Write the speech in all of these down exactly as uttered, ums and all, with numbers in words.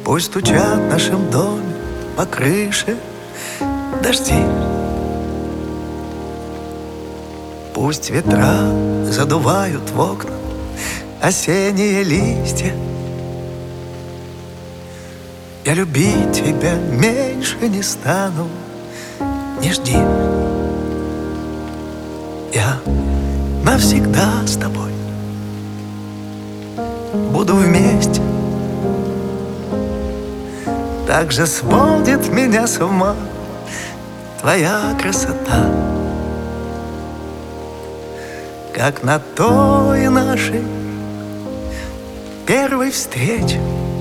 Пусть стучат в нашем доме по крыше дожди. Пусть ветра задувают в окна осенние листья. Я любить тебя меньше не стану, не жди. Я навсегда с тобой буду вместе. Так же сводит меня с ума твоя красота, как на той нашей первой встрече.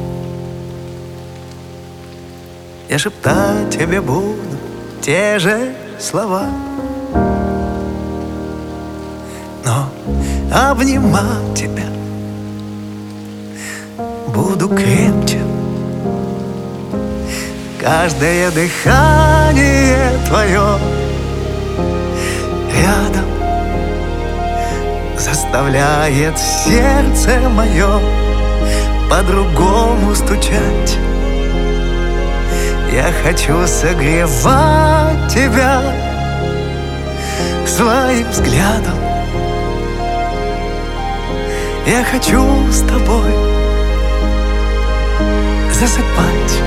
Я шептать тебе буду те же слова, но обнимать тебя буду крепче. Каждое дыхание твое рядом заставляет сердце мое по-другому стучать. Я хочу согревать тебя своим взглядом. Я хочу с тобой засыпать.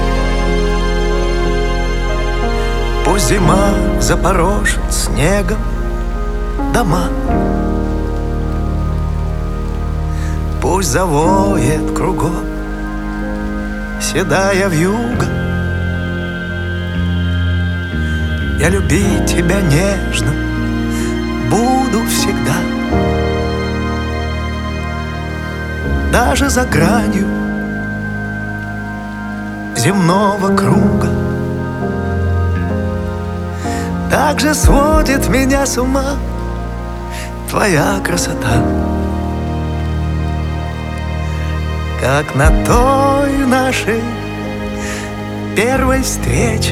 Пусть зима запорошит снегом дома, пусть завоет кругом седая вьюга. Я любить тебя нежно буду всегда, даже за гранью земного круга. Так же сводит меня с ума твоя красота, как на той нашей первой встрече.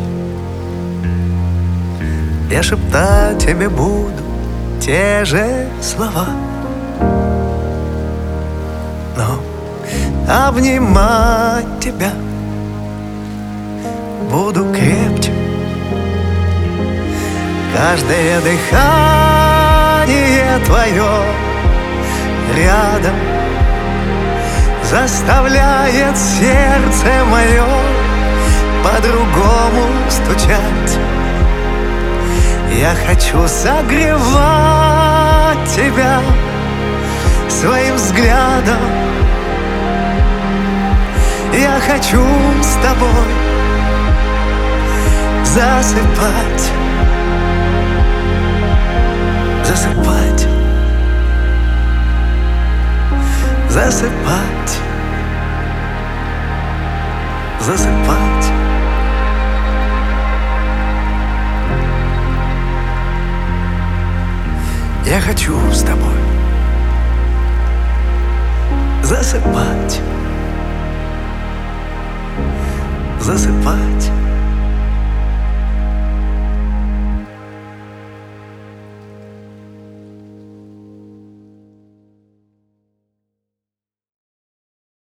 Я шептать тебе буду те же слова, но обнимать тебя буду крепче. Каждое дыхание твое рядом заставляет сердце мое по-другому стучать. Я хочу согревать тебя своим взглядом. Я хочу с тобой засыпать. Засыпать, засыпать, засыпать. Я хочу с тобой засыпать, засыпать.